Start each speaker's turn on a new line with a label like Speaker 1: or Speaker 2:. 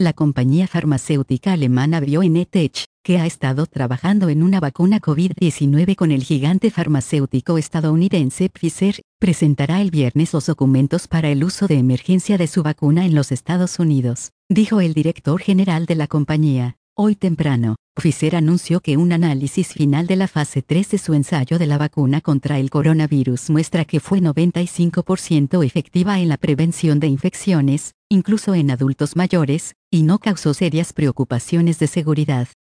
Speaker 1: La compañía farmacéutica alemana BioNTech, que ha estado trabajando en una vacuna COVID-19 con el gigante farmacéutico estadounidense Pfizer, presentará el viernes los documentos para el uso de emergencia de su vacuna en los Estados Unidos, dijo el director general de la compañía. Hoy temprano, Pfizer anunció que un análisis final de la fase 3 de su ensayo de la vacuna contra el coronavirus muestra que fue 95% efectiva en la prevención de infecciones, incluso en adultos mayores, y no causó serias preocupaciones de seguridad.